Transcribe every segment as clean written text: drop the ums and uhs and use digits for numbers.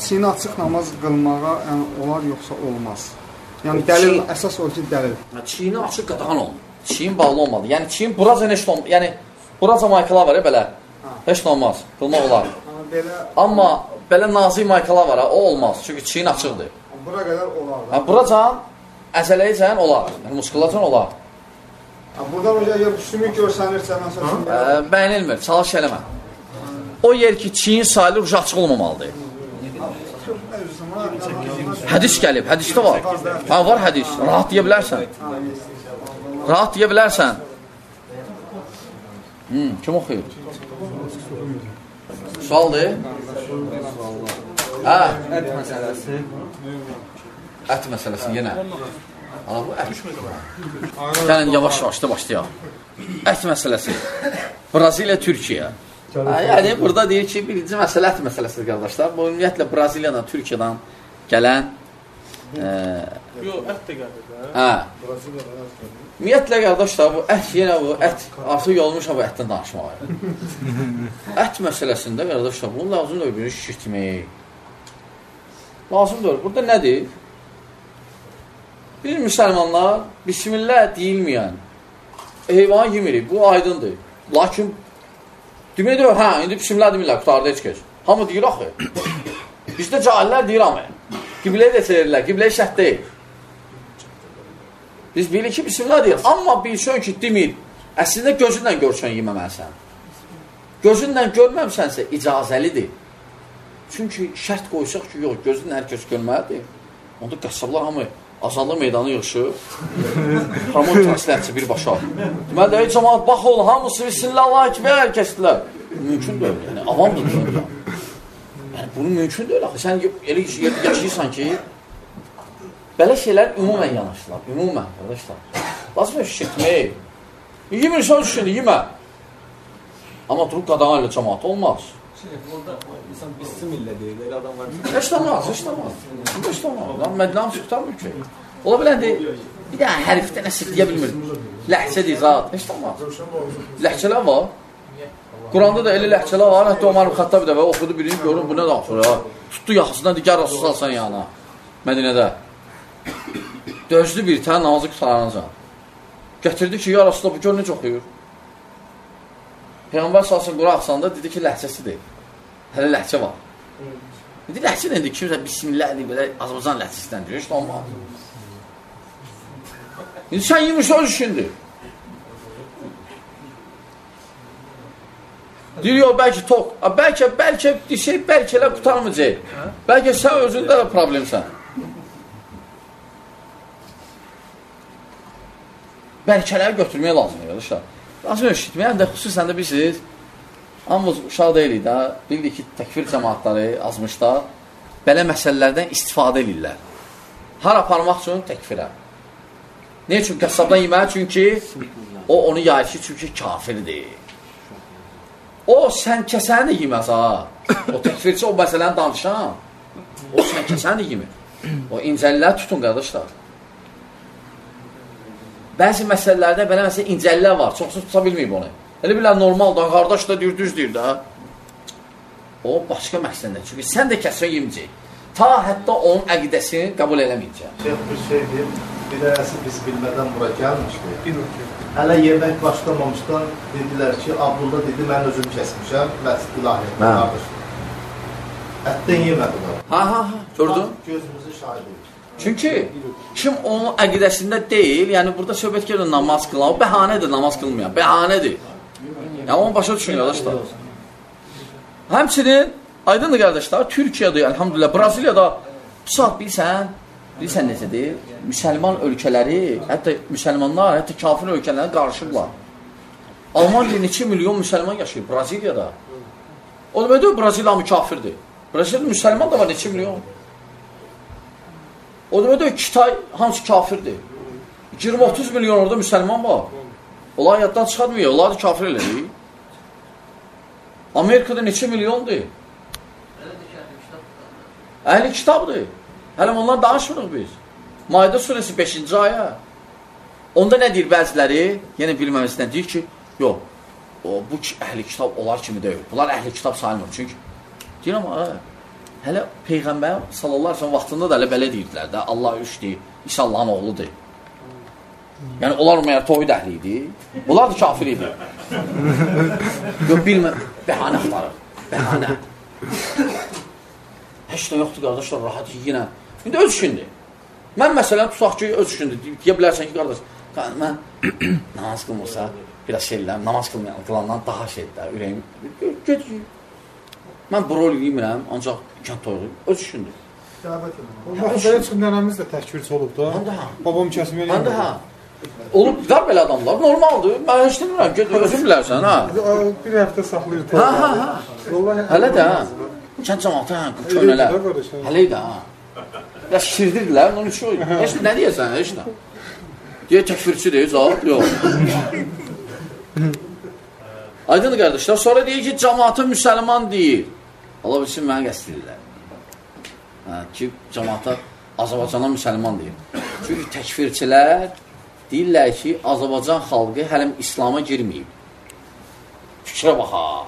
Çiyini açıq namaz qılmağa yəni, olar yoxsa olmaz? Yəni dəlil, əsas o ki, dəlil. Çiyini açıq qadağan olmur. Çiyin bağlı olmadı. Yəni çiyin buraca heç olmaz. Yəni buraca maykalar var ya belə. Heç olmaz. Qılmaq olar. Amma belə nazik maykalar var, o olmaz. Çünki çiyin açıqdır. Bura qədər olar. Buracan əzələyəcən olar. Yəni muskulacan olar. Buradan öncə yer sümük görsənirsə, məsələn, bəyənilmir, çalış eləmə. O yer ki, çiyin sayılır, ucu açıq olmamalıdır. Hədis gəlib, hədisdə var. Var hədis, rahat deyə bilərsən. Rahat deyə bilərsən. Kim oxuyur? Sualdır? Ət məsələsi. Ət məsələsi, yenə. Bu ət. Gəlin, yavaş-yavaş da başlayaq. Ət məsələsi. Braziliya, Türkiyə. Yəni, burada deyir ki, birinci məsələ ət məsələsidir, qardaşlar. Bu, ümumiyyətlə, Braziliyadan, Türkiyədən gələn... Yox, ət də gəlir. Ümumiyyətlə, qardaşlar, bu ət, yenə bu ət, artıq yolmuşam bu ətdən danışmağa. Ət məsələsində, qardaşlar, bunu lazımdır bir şişirtmək. Lazımdır. Burada nədir? Biz müsəlmanlar bismillah deyilməyən heyvanı yemirik. Bu aydındır. Lakin demək deyir, indi bismillah demirlər, qutarda heç keç. Hamı deyir axı. Bizdə cahillər deyir hamı. Qibləyə də çevirirlər, qibləyə şəhət deyil. Biz bilirik ki, bismillah deyir. Amma bilsən ki, demir, əslində gözünlə görsən yeməməlisən. Gözünlə görməmsənsə icazəlidir. Çünki şərt qoysaq ki, yox, gözünlə hər kəs görməlidir. Onda qəssablar hamı azadlıq meydanı yığışır. Ramon translətçi birbaşa. Deməli, cəmaat, bax ol, hamısı bismillah, Allah ekber kəsdilər. Mümkün deyil, yəni, avamdır deyil. Yəni, bunu mümkün deyil, axı. Sən elə yaşayırsan ki, belə şeylər ümumən yanaşdılar. Ümumən, qardaşlar. Lazım şişirtmək. Yemirsən, düşündü, yemə. Amma durub qadağan ilə cəmaat olmaz. Orada insan bismillah deyir, elə adam var. Heç olmaz. Mədinam tutarmır ki. Ola biləndir, bir də hərfdə nəsə deyə bilmir. Ləhcə deyir, zat. Heç olmaz. Ləhcələr var. Quranda da elə ləhcələr var. Hətta Omar Xattab da oxudu birini, görün, bu nə daxır ya. Tutdu yaxasından, digər Rasul salsan yana. Mədinədə. Dözdü bir tane namazı qutaranacaq. Gətirdi ki, ya Rasulullah, bu gör necə oxuyur. Peyğəmbər salsın qura axsanda dedi ki, ləhcəsidir. Hələ ləhcə var. Dedi, ləhcə nədir? Kimsə bismillah deyib, belə Azərbaycan ləhcəsindən deyir. İşte olmaz. İndi sən yemirsə öz işindir. Deyir, yox, bəlkə tok. Bəlkə desək, bəlkə elə qutarmayacaq. Bəlkə sən özündə də problemsən. Bəlkələri götürməyə lazımdır, qardaşlar. Lazım eşitməyə, həm də xüsusən də bilirsiniz, amma uşaq deyilik də, bildik ki, təkfir cəmaatları azmışda belə məsələlərdən istifadə edirlər. Har aparmaq üçün təkfirə. Ne üçün? Qəssabdan yeməli, çünki o onu yayır ki, çünki kafirdir. O, sən kəsəni də yeməz, ha. O təkfirçi, o məsələni danışan, o sən kəsəni də yemir. O incəlilər tutun, qardaşlar. Bəzi məsələlərdə belə məsələ incəllər var, çoxsu tuta bilməyib onu. Elə bilən normaldır, qardaş da deyir, düz deyir də. O, başqa məqsəndə. Çünki sən də kəsən yeməyəcək. Ta hətta onun əqidəsini qəbul eləməyəcək. Bir şey deyim, bir ərəsi biz bilmədən bura gəlmişdik. Hələ yemək başlamamışdan dedilər ki, Abdullah dedi, mən özüm kəsmişəm, Məscid İlahiyyətdə qardaş. Ətdən yemədi var. Ha, gördün? Gözümüzü şahid edir. Çünki kim onun əqidəsində deyil, yəni burada söhbət gedir namaz qılan, o bəhanədir namaz qılmayan, bəhanədir. Yəni onu başa düşün, qardaşlar. Həmçinin, aydındır qardaşlar, Türkiyədə, elhamdülillah, Braziliyada bu saat bilsən necədir? Müsəlman ölkələri, hətta müsəlmanlar, hətta kafir ölkələri qarışıblar. Almanya neçə milyon müsəlman yaşayır Braziliyada. O da deyir, Braziliya mükafirdir. Braziliyada müsəlman da var neçə milyon. O da deyir, Kitay hamısı kafirdir. 20-30 milyon orada müsəlman var. Onlar yaddan çıxarmıyor, onlar da kafir elədir. Amerikada neçə milyondur? Əhli kitabdır. Hələ ondan danışmırıq biz. Maide suresi 5-ci aya. Onda nə deyir bəziləri? Yenə bilməməsindən deyir ki, yox, bu əhli kitab onlar kimi deyil. Bunlar əhli kitab sayılmır. Çünki deyir amma, Hələ Peyğəmbər sallallahu əleyhi və səlləm vaxtında da belə deyirdilər də, Allah üçdür, İsa Allahın oğludur. Yəni onlar məyər təvhid əhli idi? Bunlar da kafir idi. Yox, bilmə, bəhanə axtarır. Bəhanə. Heç də yoxdur, qardaşlar, rahat yenə. İndi öz işindir. Mən məsələn, tutaq ki, öz işindir. Deyə bilərsən ki, qardaş, mən namaz qılmırsa, biraz şeylər, namaz qılandan daha şeydir, ürəyim. Gedir. Mən bu rol yemirəm, ancaq ikən toyğuyum. Öz işindir. Belə çıxımlarımız da təkvirçi olub da. Babam kəsməyə eləyəm. Hə. Olub, var belə adamlar. Normaldır. Mən heç demirəm. Özün bilərsən, hə? Bir həftə saxlayır. Hə. Hələ də, hə. Kənd cəmatı, hə, köynələr. Hələ də, hə. Biraz şirdirdirlər, onun üçün oydu. Heç nə deyəsən, heç nə. Deyə təkvirçidir, cavab, yox. Aydın qardaşlar, sonra deyir ki, cəmatı müsəlman deyir. Allah bilsin, mənə qəst edirlər. Ki, cəmatı Azərbaycana müsəlman deyir. Çünki təkvirçilər deyirlər ki, Azərbaycan xalqı hələm İslama girməyib. Fikrə bax, ha.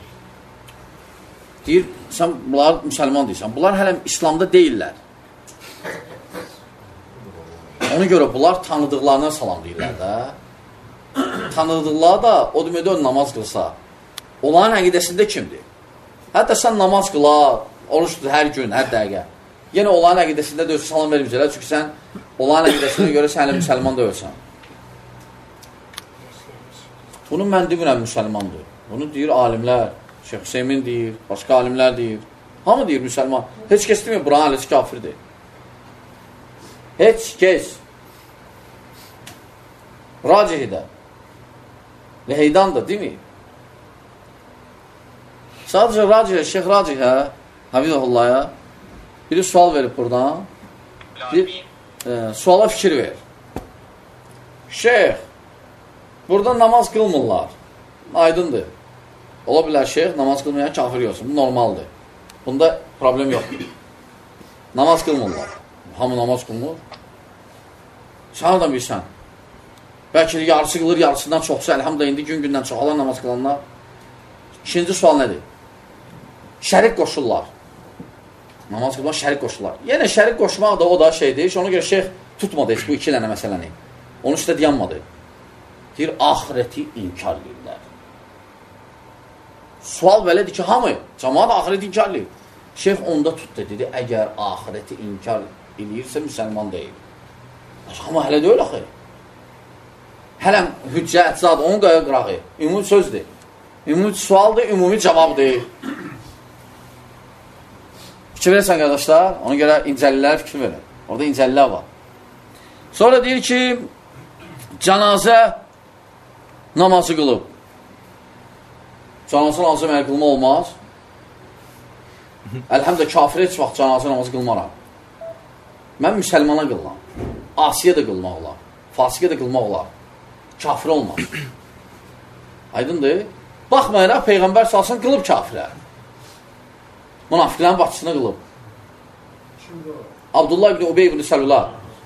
Deyir, sən bunlar müsəlman deyirsən. Bunlar hələm İslamda deyirlər. Ona görə bunlar tanıdıqlarına salam deyirlər də. Tanıdıqları da o deməkdə namaz qılsa, onların əqidəsində kimdir? Hətta sən namaz qıla, oruç tut hər gün, hər dəqiqə. Yenə onların əqidəsində də salam verməyəcəklər, çünki sən onların əqidəsinə görə sən müsəlman da ölsən. Bunu mən demirəm müsəlmandır. Bunu deyir alimlər, Şeyx Hüseymin deyir, başqa alimlər deyir. Hamı deyir müsəlman. Heç kəs demir, buranın aləsi kafirdir. Heç kəs. Racihidə. Leheydandır, değil mi? Sadəcə Racihə, Şeyx Racihə, Hafizullah'a biri sual verib buradan. Suala fikir ver. Şeyx, burada namaz qılmırlar. Aydındır. Ola bilər şeyx, namaz qılmayan kafir yoxsun. Bu normaldır. Bunda problem yoxdur. Namaz qılmırlar. Hamı namaz qılmır. Sən adam bilsən. Bəlkə də yarısı qılır, yarısından çoxsa, əlhamdülillah, indi gün-gündən çoxalar namaz qılanlar. İkinci sual nədir? Şərik qoşurlar. Namaz qılmaq şərik qoşurlar. Yenə şərik qoşmaq da o da şeydir. Ona görə şeyx tutmadı heç bu iki dənə məsələni. Onun üstə dayanmadı. Deyir, ahireti inkar edirlər. Sual belədir ki, hamı, cəmaat ahireti inkar edir. Şeyx onda tutdu, dedi, əgər ahireti inkar edirsə, müsəlman deyil. Amma hələ deyil axı. Hələm hüccət, zad, onun qaya qırağı. Ümumi sözdür. Ümumi sualdır, ümumi cavabdır. Fikir verəsən, qardaşlar. Ona görə incəlilər fikir verin. Orada incəlilər var. Sonra deyir ki, cənazə namazı qılıb. Cənazə namazı mənə qılma olmaz. Əlhəmdə kafir heç vaxt cənazə namazı qılmaram. Mən müsəlmana qılıram. Asiyə də qılmaq olar. Fasiqə də qılmaq olar. Kafir olmaz. Aydındır. Baxmayaraq, Peyğəmbər salsın qılıb kafirə. Münafiqlərin başçısına qılıb. Abdullah ibn Ubey ibn Səlula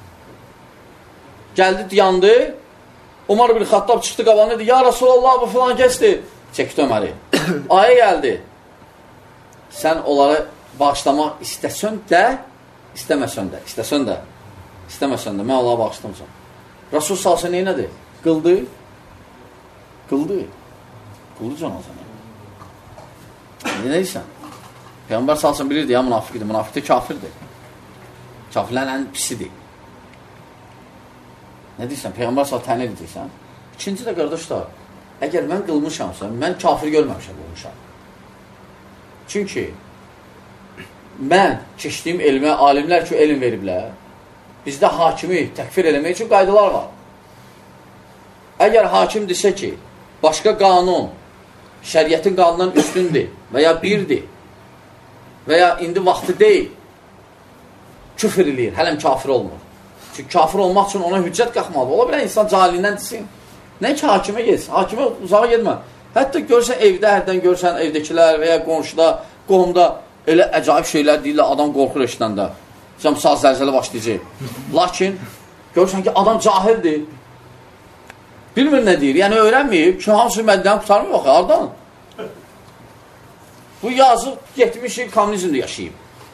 gəldi, yandı. Umar ibn Xattab çıxdı qabanı, dedi, ya Rasulallah, bu filan kəsdir. Çəkdi Öməri. Aya gəldi. Sən onları bağışlamaq istəsən də, istəməsən də, istəsən də, istəməsən də, mən Allaha bağışlamışam. Rasul salsa neynədir? Qıldı. Qıldı. Qıldı canazanı. Ne deyirsən? Peyğəmbər salsın bilirdi ya münafiqdir. Münafiqdir kafirdir. Kafirlərin ən pisidir. Ne deyirsən? Peyğəmbər salsın təyin edirsən. İkinci də qardaşlar, əgər mən qılmışamsa, mən kafir görməmişəm qılmışam. Çünki mən keçdiyim elmə, alimlər ki, elm veriblər, bizdə hakimi təkfir eləmək üçün qaydalar var. Əgər hakim desə ki, başqa qanun şəriətin qanundan üstündür və ya birdir və ya indi vaxtı deyil, küfür eləyir, hələm kafir olmur. Çünki kafir olmaq üçün ona hüccət qalxmalı. Ola bilən insan cahilindən desin. Nə ki, hakimə getsin, hakimə uzağa getmə. Hətta görsən evdə, hərdən görsən evdəkilər və ya qonşuda, qohumda elə əcaib şeylər deyirlər, adam qorxur eşidəndə. Sən sağ zəlzələ başlayacaq. Lakin görsən ki, adam cahildir. Bilmir nə deyir, yəni öyrənməyib, ki, hamısı məddən qutarmıyor, baxı, hardan? Bu yazıq 70 il kommunizmdə yaşayıb.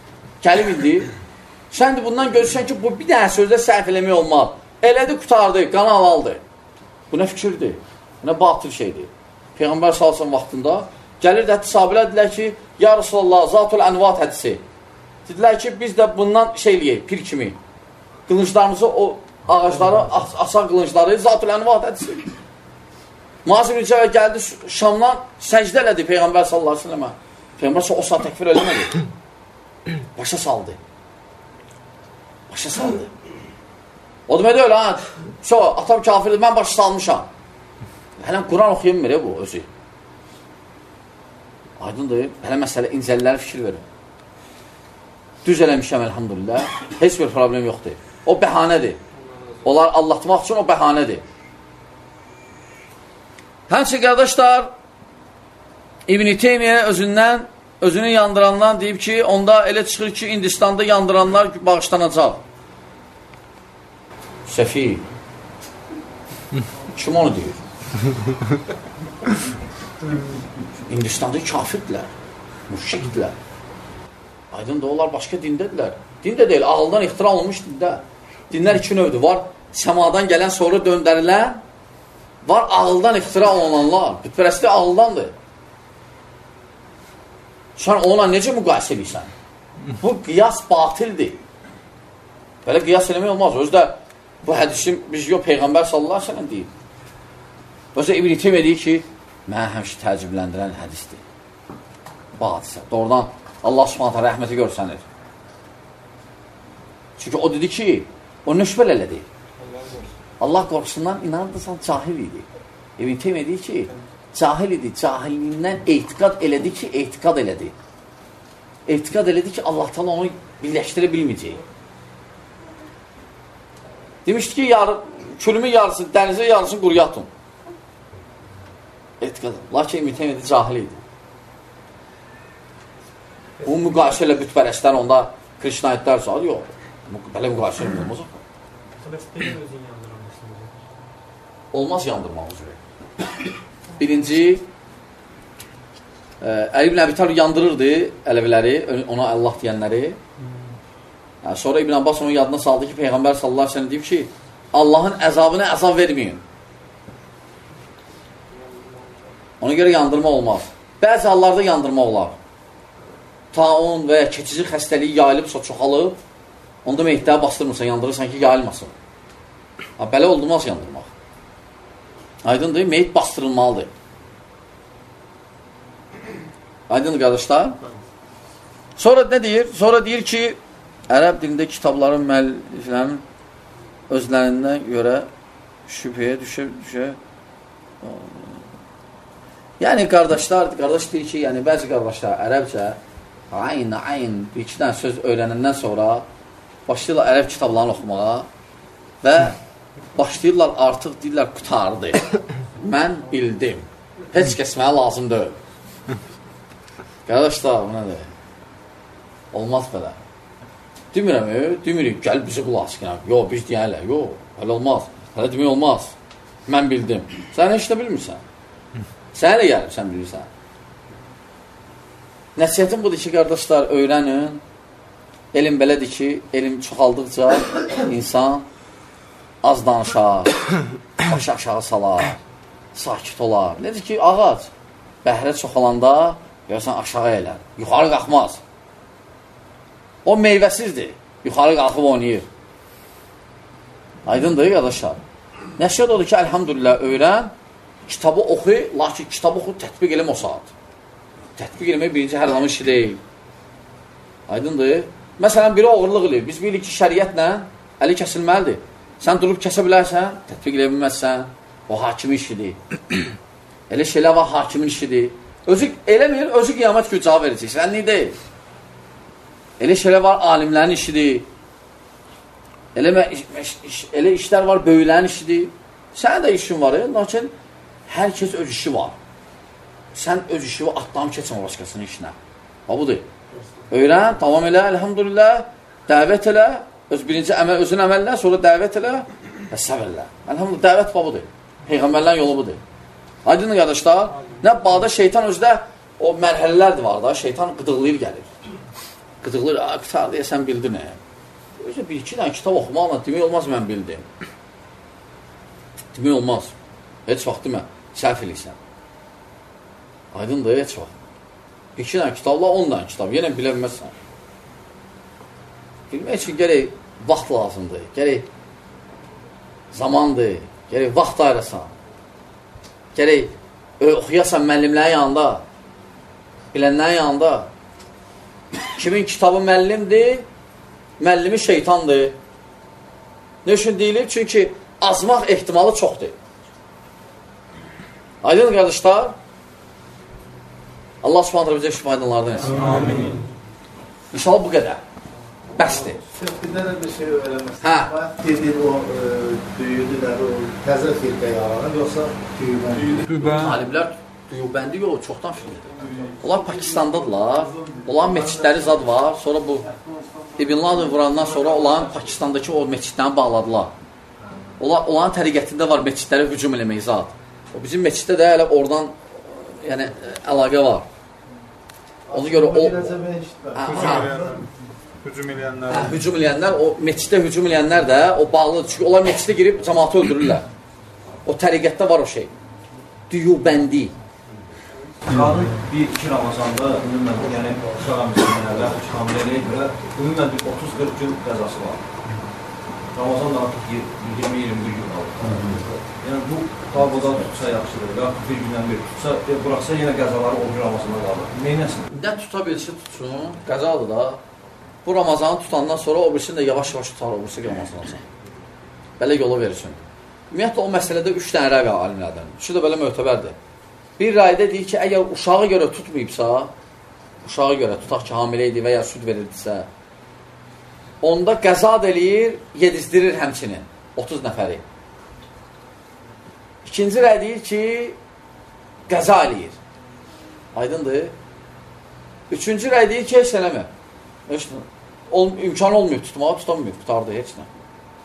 gəlib indi. Sən də bundan görürsən ki, bu bir dənə sözdə səhv eləmək olmaz. Elədi, qutardı, qanı halaldır. Bu nə fikirdir? Nə batıl şeydir? Peyğəmbər salsın vaxtında gəlir də sahabələr dedilər ki, ya Rasulallah, Zatul Ənvat hədisi. Dedilər ki, biz də bundan şey eləyək, pir kimi. Qılınclarımızı, o ağacları, asan qılıncları, Zatul Ənvat hədisi. Muaz ibn Cəbə gəldi Şamdan, səcdə elədi Peyğəmbər sallallahu aleyhi ve sellemə. Peyğəmbər o saat təkfir eləmədi. Başa saldı. Başa saldı. O demək deyil, atam kafirdir, mən başa salmışam. Hələn Quran oxuyamır bu özü. Aydındır, hələ məsələ incəlləri fikir verin. Düz eləmişəm, elhamdülillah. Heç bir problem yoxdur. O bəhanədir. Onlar allatmaq üçün o bəhanədir. Həmçə qardaşlar, İbn-i Teymiyyə özünü yandırandan deyib ki, onda elə çıxır ki, Hindistanda yandıranlar bağışlanacaq. Səfi. Kim onu deyir? Hindistanda kafirdirlər, müşrikdirlər. Aydın da onlar başqa dindədirlər. Dində deyil, ağıldan ixtira olunmuş dində. Dinlər iki növdür. Var səmadan gələn sonra döndərilən, var ağıldan ixtira olunanlar. Bütpərəstlik ağıldandır. Sən ona necə müqayisə edirsən? Bu qiyas batildir. Belə qiyas eləmək olmaz. Özdə bu hədisi biz yox, Peyğəmbər sallallahu aleyhi ve sellem deyib. Özdə İbn-i Teymiyyə deyir ki, mənə həmişə təəccübləndirən hədisdir. Bu hadisə. Doğrudan Allah subhanətə rəhməti görsənir. Çünki o dedi ki, o nüşbəl elədi. Allah qorxusundan inanırsan cahil idi. İbn-i Teymiyyə deyir ki, cahil idi. Cahilliyindən etiqad elədi ki, etiqad elədi. Etiqad elədi ki, Allah təala onu birləşdirə bilməyəcək. Demişdi ki, külümün yarısı, dənizə yarısını quruyatın. Etiqad. Lakin İbn-i Teymiyyə cahil idi. Bu müqayisə ilə bütpərəstlər onda Krişnaitlər saat yox. Belə müqayisə ilə olmaz. Olmaz yandırmaq üzrə. Birinci, Əli ibn Əbi Talib yandırırdı Ələviləri, ona Allah deyənləri. Sonra İbn Abbas onun yadına saldı ki, Peyğəmbər sallallahu aleyhi ve sellem deyib ki, Allahın əzabına əzab verməyin. Ona görə yandırma olmaz. Bəzi hallarda yandırma olar. Taun və ya keçici xəstəliyi yayılıbsa, çoxalıb, onda meydləri bastırmırsan, yandırırsan ki, yayılmasın. Belə olmaz yandırmaq. Aydındır, meyd bastırılmalıdır. Aydındır, qardaşlar. Sonra nə deyir? Sonra deyir ki, ərəb dilində kitabların müəlliflərinin özlərindən görə şübhəyə düşə. Yəni, qardaş deyir ki, yəni, bəzi qardaşlar ərəbcə ayn, bir-iki dənə söz öyrənəndən sonra başlayırlar ərəb kitablarını oxumağa və başlayırlar artıq deyirlər, qutardı. Mən bildim. Heç kəs mənə lazım deyil. Qardaşlar, bu nədir? Olmaz belə. Demirik, gəl bizi qulaq sıkınaq. Yox, biz deyərlər, yox, hələ olmaz. Hələ demək olmaz. Mən bildim. Sən heç də bilmirsən. Sən elə gəlib, sən bilirsən. Nəsiyyətim budur ki, qardaşlar, öyrənin. Elm belədir ki, elm çoxaldıqca insan az danışar, başı aşağı salar, sakit olar. Nədir ki, ağac bəhrə çoxalanda görürsən aşağı elər, yuxarı qalxmaz. O meyvəsizdir, yuxarı qalxıb oynayır. Aydındır, qardaşlar. Nəsiyyət odur ki, əlhamdülillah, öyrən, kitabı oxu, lakin kitabı oxu, tətbiq eləm o saat. Tətbiq eləmək birinci hər zaman işi deyil. Aydındır. Məsələn, biri oğurluq eləyir. Biz bilirik ki, şəriyyətlə əli kəsilməlidir. Sən durub kəsə bilərsən, tətbiq eləyə bilməzsən, o hakimin işidir. Elə şeylər var, hakimin işidir. Özü eləmir, özü qiyamət günü cavab verəcək. Sən niyə deyil? Elə şeylər var, alimlərin işidir. Elə işlər var, böyüklərin işidir. Sənin də işin var, lakin hər kəs öz işi var. Sən öz işi var, atlam keçin başqasının işinə. Ha, budur. Öyrən, tamam elə, elhamdülillah, dəvət elə, birinci özün əməllə, sonra dəvət elə və səv elə. Elhamdülillah, dəvət budur. Peyğəmbərlərin yolu budur. Aydın qardaşlar, nə bağda şeytan özdə o mərhələlərdir var da, şeytan qıdıqlayır gəlir. qıdıqlayır, qutardı, sən bildin, Özü bir-iki dənə kitab oxumaqla demək olmaz, mən bildim. Demək olmaz. Heç vaxt demə, səhv eləyirsən. Aydındır, heç vaxt. Bir-iki dənə kitabla 10 dənə kitab, yenə bilə bilməzsən. Bilmək üçün gərək vaxt lazımdır, gərək zamandır, gərək vaxt ayırasan. Gərək oxuyasan müəllimlərin yanında, bilənlərin yanında. Kimin kitabı müəllimdir, müəllimi şeytandır. Ne üçün deyilir? Çünki azmaq ehtimalı çoxdur. Aydın qardaşlar, Allah subhanətlə bizə şübhə aydınlardan etsin. Amin. İnşallah bu qədər. Bəsdir. Bir dənə bir şey öyrənməsin. Dedin o düyüdülər, o təzə firqə yaranır, yoxsa düyübən? Taliblər düyübəndi yox, çoxdan firqədir. Onlar Pakistandadırlar, onların meçidləri zad var, sonra bu İbn Laden vurandan sonra onların Pakistandakı o meçidlərini bağladılar. Onların təriqətində var meçidlərə hücum eləmək zad. O bizim meçiddə də hələ oradan yəni, əlaqə var. Ona görə o... Hücum eləyənlər, o meçiddə hücum eləyənlər də o bağlıdır. Çünki onlar meçiddə girib cəmaatı öldürürlər. O təriqətdə var o şey. Düyübəndi. Qanun 1-2 Ramazanda ümumən, yəni uşaq əmsələrlə, hamiləliyə görə ümumən 30-40 gün qəzası var. Ramazan da artıq 20-21 gün alır. Yəni bu tabuda tutsa yaxşıdır, artıq bir gündən bir tutsa, bıraxsa yenə qəzaları o gün Ramazanda qalır. Neynəsin? Nə tuta bilsin tutsun, qəzadır da. Bu Ramazanı tutandan sonra o birisini də yavaş-yavaş tutar, o birisi Ramazanı. Belə yola verirsin. Ümumiyyətlə o məsələdə 3 dənə rəy var alimlərdən. Üçü də belə möhtəbərdir. Bir rayda deyir ki, əgər uşağı görə tutmayıbsa, uşağı görə tutaq ki, hamilə idi və ya süd verirdisə, onda qəzad eləyir, yedizdirir həmçinin 30 nəfəri. İkinci rəy deyir ki, qəza eləyir. Aydındır. Üçüncü rəy deyir ki, heç eləmir. İmkan olmuyor tutmağa, tutamıyor, tutardı, heç nə.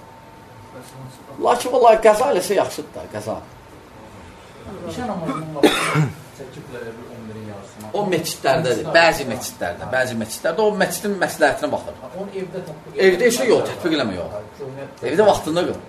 Lakin vallahi qəza eləsə yaxşıdır da, qəza. İşə namazının vaxtında çəkiblər 11-in yarısına. O meçidlərdədir, bəzi meçidlərdə o meçidin məsləhətinə baxır. Onu evdə tətbiq Evdə işə yox, tətbiq eləmə yox. Evdə vaxtında qıl.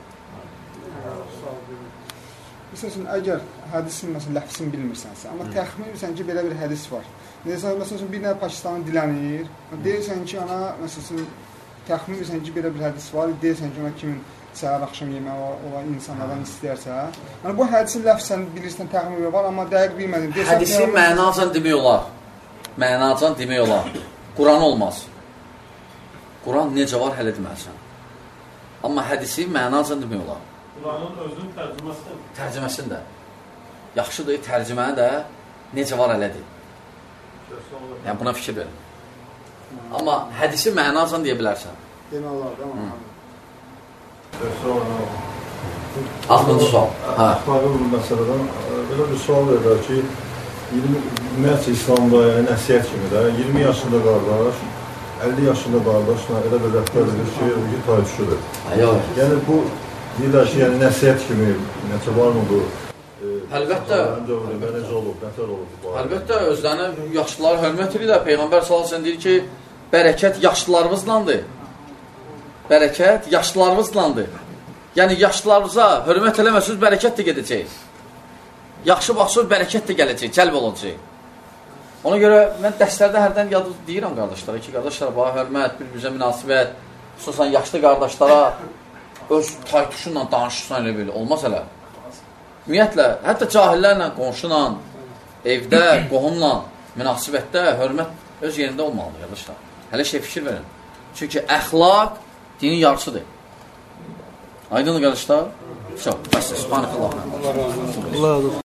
Məsəl üçün, əgər hədisin ləfsini bilmirsənsə, amma təxmin bilirsən ki, belə bir hədis var. Məsəl üçün, bir nəfər Pakistanı dilənir, deyirsən ki, ona, məsəl üçün, təxmin bilirsən ki, belə bir hədis var, deyirsən ki, ona kimin səhər axşam yeməyi olan insanlardan istəyərsə, yəni bu hədisin ləfsən bilirsən, təxmin var, amma dəqiq bilmədim. Hədisi mənacan demək olar. Mənacan demək olar. Quran olmaz. Quran necə var, hələ deməlisən. Amma hədisi mənacan demək olar. Quranın özünün tərcüməsində. Tərcüməsində. Yaxşıdır, tərcüməni də necə var, elədir. Yəni, buna fikir verin. Amma hədisi mənacan deyə bilərsən. Demək olar, amma. Axırıncı sual. Axtarı bu məsələdən belə bir sual verir ki, ümumiyyətlə İslamda nəsiyyət kimi də 20 yaşında qardaş, 50 yaşında qardaşla elə bir rəftar edir ki, taytuşudur. Yəni bu, deyirlər ki, nəsiyyət kimi, necə var mı bu? Əlbəttə. Necə olub, nətər olub? Əlbəttə, özlərini yaşlıları hörmət edirlər. Peyğəmbər sallallahu deyir ki, bərəkət yaşlılarımızlandır. Bərəkət yaşlılarımızlandır. Yəni, yaşlılarımıza hörmət eləməsiniz, bərəkət də gedəcək. Yaxşı baxsınız, bərəkət də gələcək, cəlb olacaq. Ona görə mən dərslərdə hərdən deyirəm qardaşlara ki, qardaşlar, bana hörmət, bir-birimizə münasibət, xüsusən yaşlı qardaşlara öz taytuşunla danışırsan elə belə, olmaz elə. Ümumiyyətlə, hətta cahillərlə, qonşuyla, evdə, qohumla, münasibətdə hörmət öz yerində olmalıdır, qardaşlar. Hələ şey fikir verin. Çünki əxlaq dinin yarısıdır. Aydın qardaşlar? Çox, bəs, subhanəkallah. Allah razı olsun.